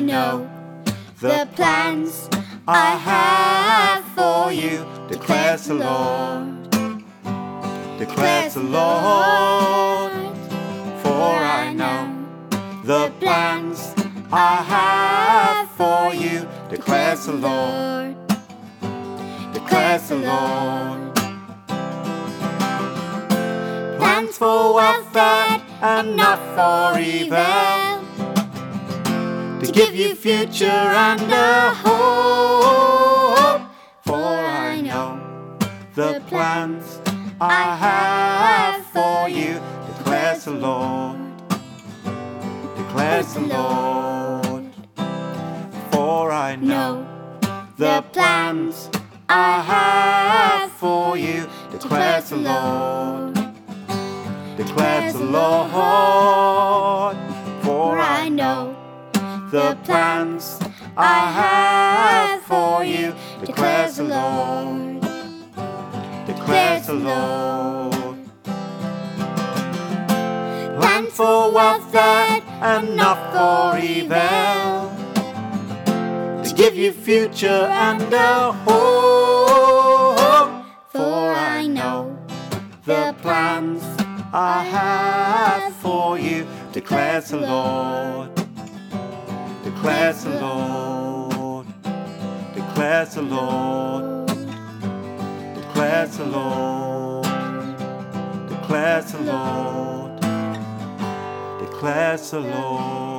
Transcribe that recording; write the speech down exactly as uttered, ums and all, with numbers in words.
know the plans I have for you, declares the Lord, declares the Lord. For I know the plans I have for you, declares the Lord, declares the Lord. Plans for welfare and not for evil, to give you future and a hope. For I know the plans I have for you, declares the Lord, declares the Lord. For I know the plans I have for you, declares the Lord, declares the Lord. For I know the plans I have for you, declares the Lord, declares the Lord. Plan for welfare and not for evil, to give you future and a hope. For I know the plans I have for you, declares the Lord, declares the Lord, declares the Lord, declares the Lord, declares the Lord, declares the Lord.